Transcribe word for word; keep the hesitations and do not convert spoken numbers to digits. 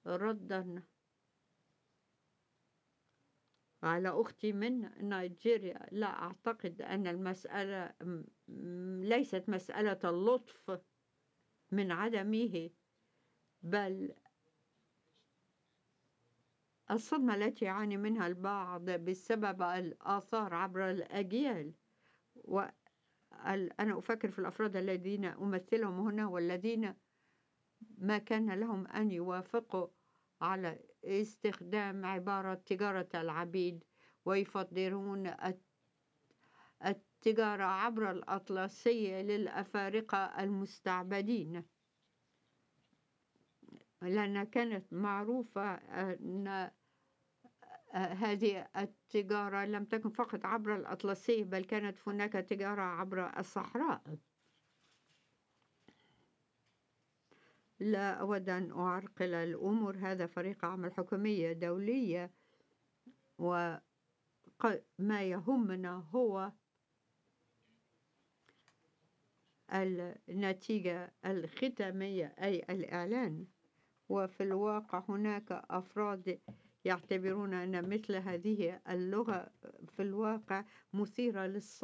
ردا على أختي من نيجيريا، لا أعتقد أن المسألة ليست مسألة اللطف من عدمه، بل الصدمة التي يعاني منها البعض بسبب الآثار عبر الأجيال. وأنا أفكر في الأفراد الذين أمثلهم هنا والذين ما كان لهم أن يوافقوا على استخدام عبارة تجارة العبيد، ويفضلون التجارة عبر الأطلسية للأفارقة المستعبدين، لأنها كانت معروفة أن هذه التجارة لم تكن فقط عبر الأطلسية، بل كانت هناك تجارة عبر الصحراء. لا أود أن أعرقل الأمور، هذا فريق عمل حكومية دولية، وما يهمنا هو النتيجة الختامية أي الإعلان. وفي الواقع هناك أفراد يعتبرون أن مثل هذه اللغة في الواقع مثيرة للصراع.